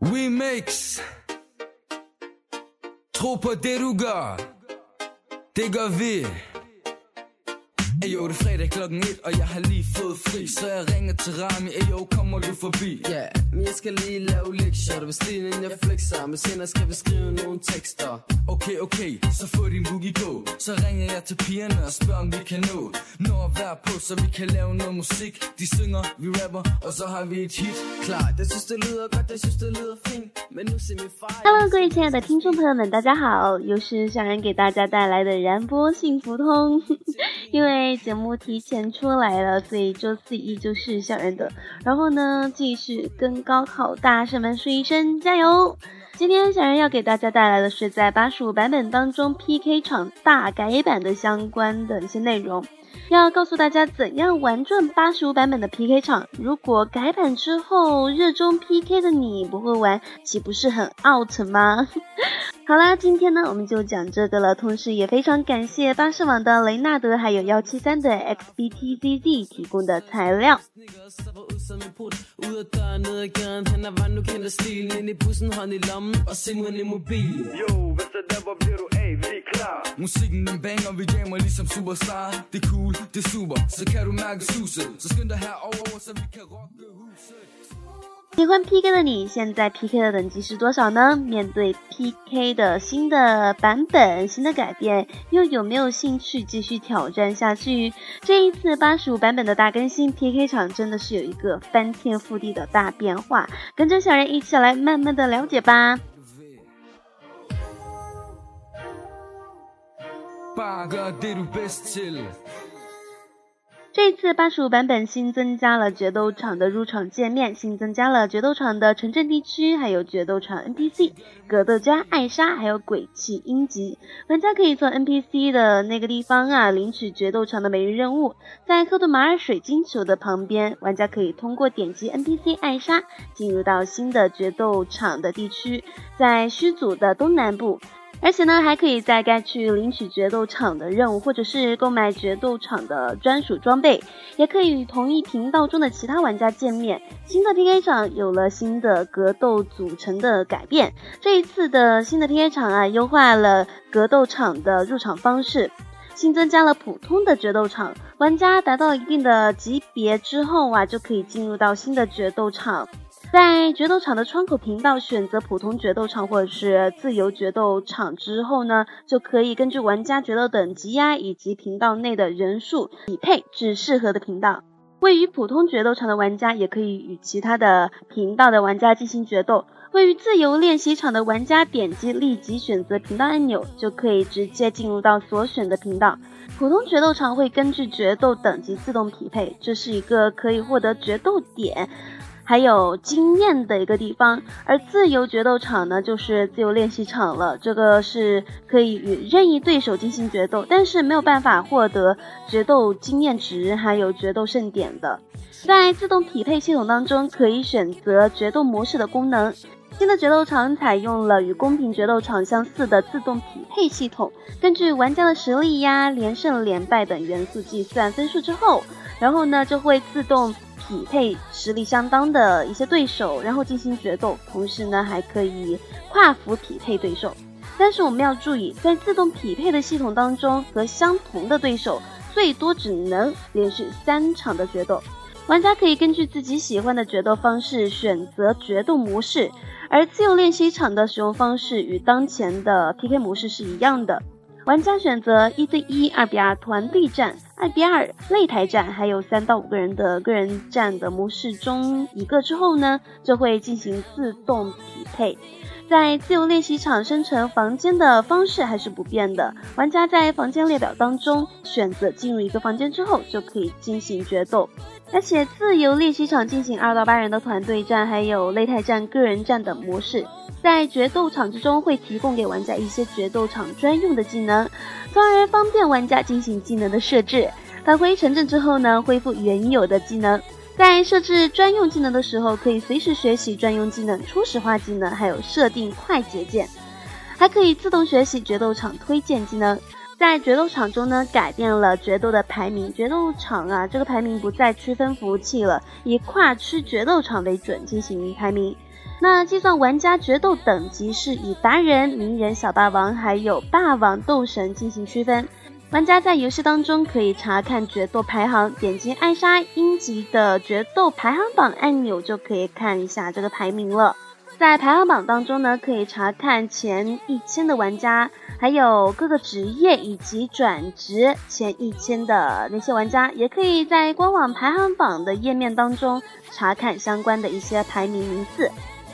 Remix Tro på det du gør Det gør vi Ayo, det er fredag klokken 1, og jeg har lige fået fri, så jeg ringer til Rami. Ayo, kommer du forbi? Ja, men jeg skal lige lave lektier. Det var stilen, inden jeg flexer. Men senere skal vi skrive nogle tekster. Okay, så få din boogie på. Så ringer jeg til pigerne og spørger, om vi kan nå at være på, så vi kan lave noget musik. De synger, vi rapper, og så har vi et hit. Klar, jeg synes det lyder godt, jeg synes det lyder fint. Men nu ser vi fejl. Hello， 各位亲爱的听众朋友们，大家好，又是小然给大家带来的燃波幸福通。因为节目提前出来了，所以周四依旧是小然的。然后呢，继续跟高考大神们说一声加油！今天小然要给大家带来的是在85版本当中 PK 场大改版的相关的一些内容。要告诉大家怎样玩转85版本的 PK 场，如果改版之后热衷 PK 的你不会玩，岂不是很 out 吗？好啦，今天呢我们就讲这个了，同时也非常感谢巴士网的雷纳德还有173的 XBTZZ 提供的材料。 Musikken den banger, vi jammer ligesom superstar. Det er cool, det er super, så kan du mærke suset. Så skynd dig herover, så vi kan rocke huset. 喜欢 PK 的你，现在 PK 的等级是多少呢？面对 PK 的新的版本、新的改变，又有没有兴趣继续挑战下去？这一次85版本的大更新 PK 场真的是有一个翻天覆地的大变化，跟着小人一起来慢慢的了解吧。这次85版本新增加了决斗场的入场界面，新增加了决斗场的城镇地区，还有决斗场 NPC 格斗家艾莎，还有鬼泣鹰吉。玩家可以从 NPC 的那个地方领取决斗场的每日任务，在科顿马尔水晶球的旁边，玩家可以通过点击 NPC 艾莎进入到新的决斗场的地区，在虚组的东南部。而且呢，还可以在该区领取决斗场的任务，或者是购买决斗场的专属装备，也可以与同一频道中的其他玩家见面。新的 PK 场有了新的格斗组成的改变，这一次的新的 PK 场优化了格斗场的入场方式，新增加了普通的决斗场，玩家达到一定的级别之后就可以进入到新的决斗场。在决斗场的窗口频道选择普通决斗场或者是自由决斗场之后呢，就可以根据玩家决斗等级以及频道内的人数匹配至适合的频道。位于普通决斗场的玩家也可以与其他的频道的玩家进行决斗。位于自由练习场的玩家点击立即选择频道按钮，就可以直接进入到所选的频道。普通决斗场会根据决斗等级自动匹配，这是一个可以获得决斗点还有经验的一个地方。而自由决斗场呢，就是自由练习场了，这个是可以与任意对手进行决斗，但是没有办法获得决斗经验值还有决斗胜点的。在自动匹配系统当中，可以选择决斗模式的功能。新的决斗场采用了与公平决斗场相似的自动匹配系统，根据玩家的实力连胜连败等元素计算分数之后，然后呢就会自动匹配实力相当的一些对手，然后进行决斗，同时呢还可以跨服匹配对手。但是我们要注意，在自动匹配的系统当中，和相同的对手最多只能连续3场的决斗。玩家可以根据自己喜欢的决斗方式选择决斗模式，而自由练习场的使用方式与当前的 PK 模式是一样的。玩家选择1对1、2v2团队战、2v2擂台战，还有3到5个人的个人战的模式中一个之后呢，就会进行自动匹配。在自由练习场生成房间的方式还是不变的，玩家在房间列表当中选择进入一个房间之后，就可以进行决斗。而且自由练习场进行2到8人的团队战，还有擂台战、个人战等模式。在决斗场之中会提供给玩家一些决斗场专用的技能，从而方便玩家进行技能的设置。返回城镇之后呢，恢复原有的技能。在设置专用技能的时候，可以随时学习专用技能、初始化技能，还有设定快捷键，还可以自动学习决斗场推荐技能。 在决斗场中呢，改变了决斗的排名。决斗场啊，这个排名不再区分服务器了，以跨区决斗场为准进行排名。那计算玩家决斗等级是以达人、名人、小霸王还有霸王、斗神进行区分。玩家在游戏当中可以查看决斗排行，点击艾莎英吉的决斗排行榜按钮就可以看一下这个排名了。在排行榜当中呢，可以查看前1000的玩家，还有各个职业以及转职前1000的那些玩家，也可以在官网排行榜的页面当中查看相关的一些排名名次。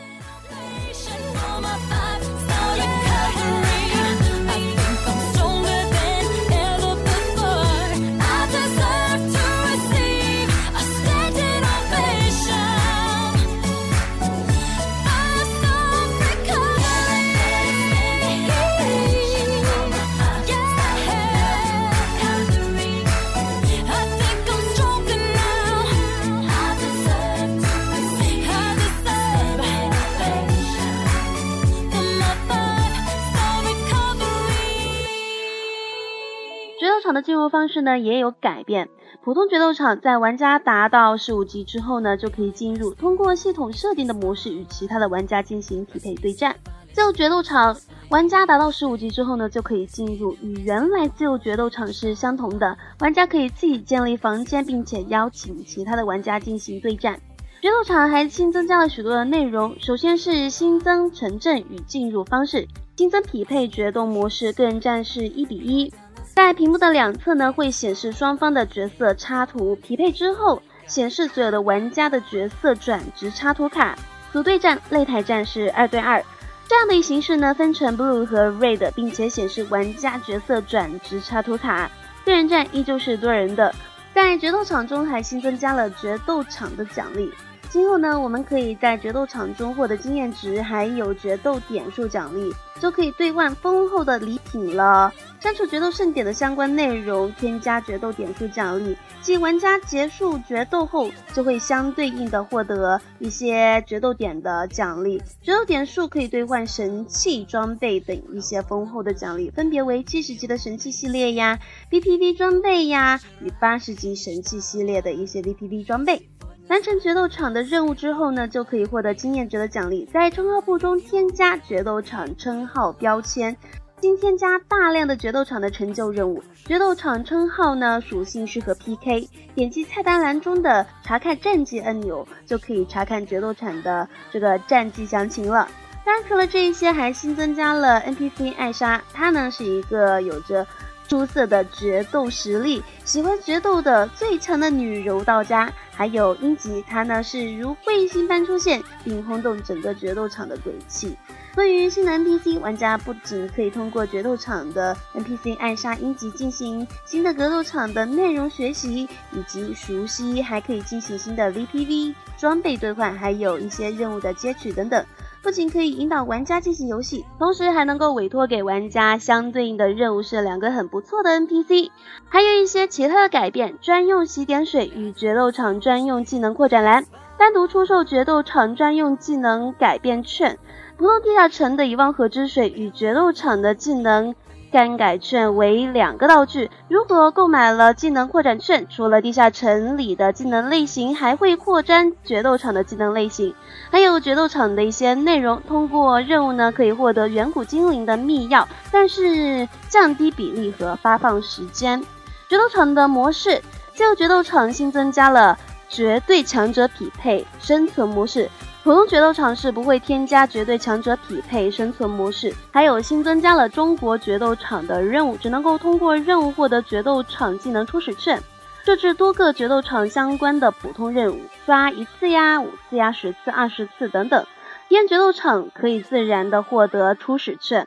的进入方式呢也有改变。普通决斗场在玩家达到15级之后呢，就可以进入通过系统设定的模式与其他的玩家进行匹配对战。自由决斗场玩家达到15级之后呢，就可以进入与原来自由决斗场是相同的，玩家可以自己建立房间，并且邀请其他的玩家进行对战。决斗场还新增加了许多的内容，首先是新增城镇与进入方式，新增匹配决斗模式，个人战是1比1。在屏幕的两侧呢，会显示双方的角色插图，匹配之后显示所有的玩家的角色转职插图卡。组队战、擂台战是2对2，这样的一形式呢分成 Blue 和 Red， 并且显示玩家角色转职插图卡。个人战依旧是多人的。在决斗场中还新增加了决斗场的奖励，今后呢，我们可以在决斗场中获得经验值，还有决斗点数奖励，就可以兑换丰厚的礼品了。删除决斗盛典的相关内容，添加决斗点数奖励，即玩家结束决斗后，就会相对应的获得一些决斗点的奖励。决斗点数可以兑换神器装备等一些丰厚的奖励，分别为70级的神器系列呀、VPV 装备呀，与80级神器系列的一些 VPV 装备。完成决斗场的任务之后呢，就可以获得经验值的奖励。在称号簿中添加决斗场称号标签，新添加大量的决斗场的成就任务。决斗场称号呢，属性适合 PK， 点击菜单栏中的查看战绩按钮，就可以查看决斗场的这个战绩详情了。当然除了这一些，还新增加了 NPC 艾莎，她呢是一个有着出色的决斗实力，喜欢决斗的最强的女柔道家。还有英吉，她呢是如彗星般出现，并轰动整个决斗场的鬼气。对于新的 NPC， 玩家不仅可以通过决斗场的 NPC 艾莎、英吉进行新的格斗场的内容学习以及熟悉，还可以进行新的 VPV 装备兑换，还有一些任务的接取等等。不仅可以引导玩家进行游戏，同时还能够委托给玩家相对应的任务，是2个很不错的 NPC。 还有一些其他的改变，专用洗点水与决斗场专用技能扩展栏，单独出售决斗场专用技能改变券，普通地下城的遗忘河之水与决斗场的技能更改券为2个道具。如果购买了技能扩展券，除了地下城里的技能类型，还会扩展决斗场的技能类型，还有决斗场的一些内容。通过任务呢，可以获得远古精灵的秘钥，但是降低比例和发放时间。决斗场的模式，自由决斗场新增加了绝对强者匹配生存模式，普通决斗场是不会添加绝对强者匹配生存模式。还有新增加了中国决斗场的任务，只能够通过任务获得决斗场技能初始券。设置多个决斗场相关的普通任务，刷1次呀、5次呀、10次、20次等等。体验决斗场可以自然的获得初始券。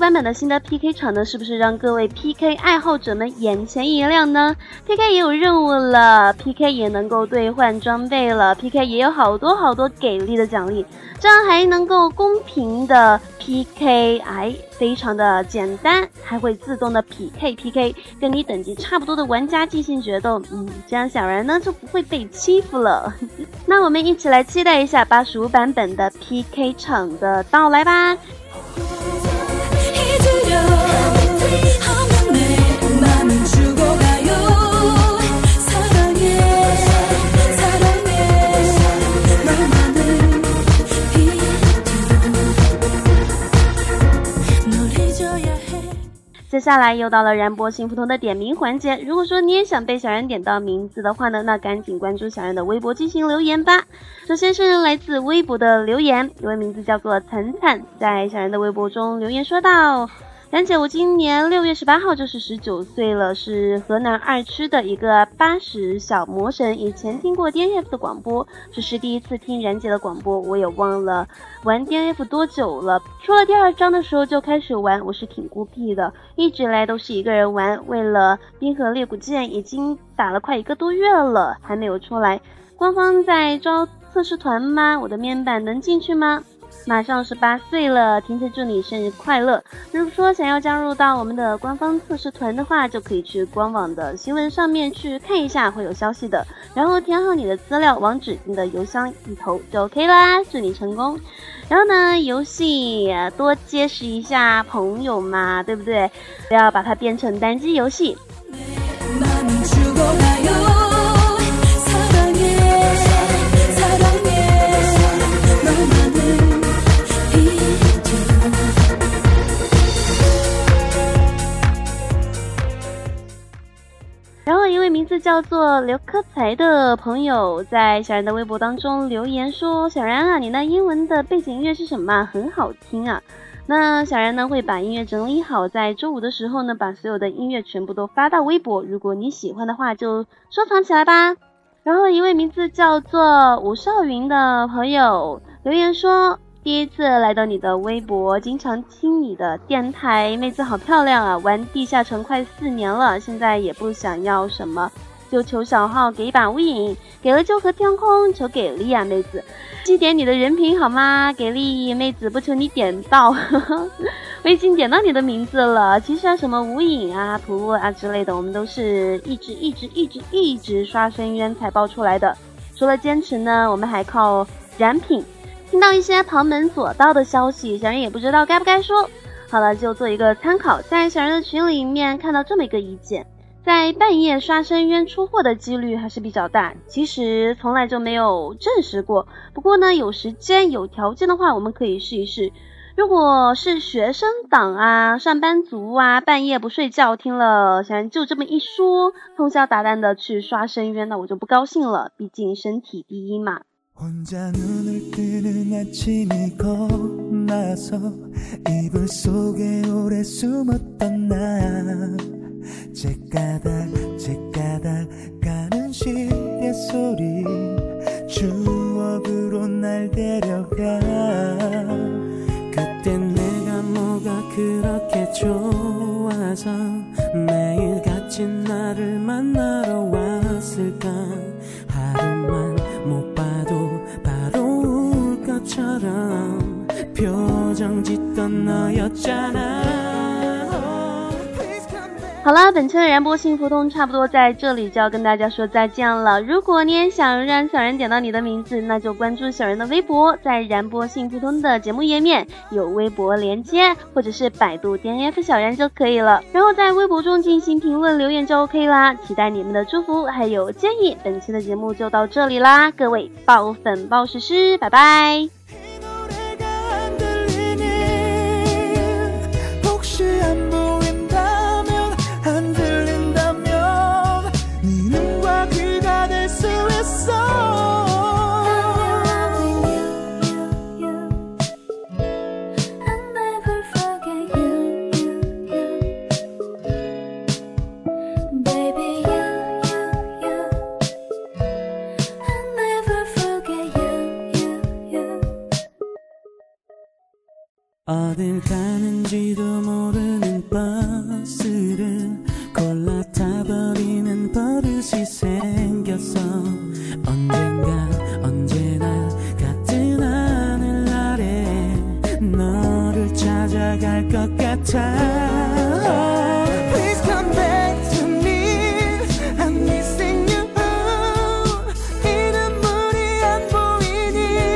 版本的新的 PK 场呢，是不是让各位 PK 爱好者们眼前一亮呢？ PK 也有任务了， PK 也能够兑换装备了， PK 也有好多给力的奖励，这样还能够公平的 PK， 非常的简单，还会自动的匹配 PK 跟你等级差不多的玩家进行决斗，这样小然呢就不会被欺负了。那我们一起来期待一下85版本的 PK 场的到来吧。接下来又到了然波幸福通的点名环节，如果说你也想被小然点到名字的话呢，那赶紧关注小然的微博进行留言吧。首先是来自微博的留言，一位名字叫做岑岑，在小然的微博中留言说道：然姐，我今年6月18号就是19岁了，是河南二区的一个80小魔神，以前听过 DNF 的广播，这是第一次听然姐的广播，我也忘了玩 DNF 多久了，出了第2章的时候就开始玩，我是挺孤僻的，一直来都是一个人玩，为了冰河裂谷剑已经打了快1个多月了，还没有出来，官方在招测试团吗？我的面板能进去吗？马上18岁了，婷婷祝你生日快乐。如果说想要加入到我们的官方测试团的话，就可以去官网的新闻上面去看一下，会有消息的，然后填好你的资料，往指定的邮箱一投就 OK 啦，祝你成功。然后呢，游戏多结识一下朋友嘛，对不对？不要把它变成单机游戏。然后一位名字叫做刘科才的朋友在小然的微博当中留言说，小然啊，你那英文的背景音乐是什么？很好听啊。那小然呢会把音乐整理好，在周五的时候呢把所有的音乐全部都发到微博，如果你喜欢的话就收藏起来吧。然后一位名字叫做吴少云的朋友留言说，第一次来到你的微博，经常听你的电台，妹子好漂亮啊，玩地下城快4年了，现在也不想要什么，就求小号给一把无影，给了就和天空，求给力啊妹子，记点你的人品好吗？给力妹子不求你点到我已经点到你的名字了，其实什么无影啊图洛啊之类的，我们都是一直刷深渊才爆出来的，除了坚持呢，我们还靠燃品。听到一些旁门左道的消息，小人也不知道该不该说，好了，就做一个参考。在小人的群里面看到这么一个意见，在半夜刷深渊出货的几率还是比较大，其实从来就没有证实过，不过呢，有时间有条件的话我们可以试一试。如果是学生党啊，上班族啊，半夜不睡觉，听了小人就这么一说，通宵达旦的去刷深渊，那我就不高兴了，毕竟身体第一嘛。 혼자 눈을 뜨는 아침이고 나서 이불 속에 오래 숨었던 나 째까닥 가는 시계 소리 추억으로 날 데려가 그땐 내가 뭐가 그렇게 좋아서 매일같이 나를 만나러 왔을까 하루만 못 봐도 바로 울 것처럼 표정 짓던 너였잖아 好了，本期的燃波幸福通差不多在这里就要跟大家说再见了。如果你也想让小人点到你的名字，那就关注小人的微博，在燃波幸福通的节目页面有微博连接，或者是百度 DNF 小然就可以了，然后在微博中进行评论留言就 OK 啦。期待你们的祝福还有建议。本期的节目就到这里啦，各位爆粉爆实施，拜拜。 you 어딜 가는지도 모르는 버스를 골라 타버리는 버릇이 생겼어. 언젠가 언제나 같은 하늘 아래 너를 찾아갈 것 같아. Please come back to me. I'm missing you. 이 눈물이 안 보이니.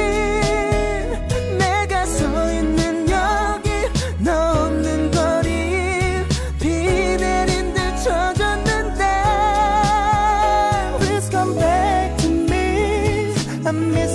내가 서 있는 여기 너 없는 거리. 비 내린 듯 젖었는데. Please come back to me. I'm missing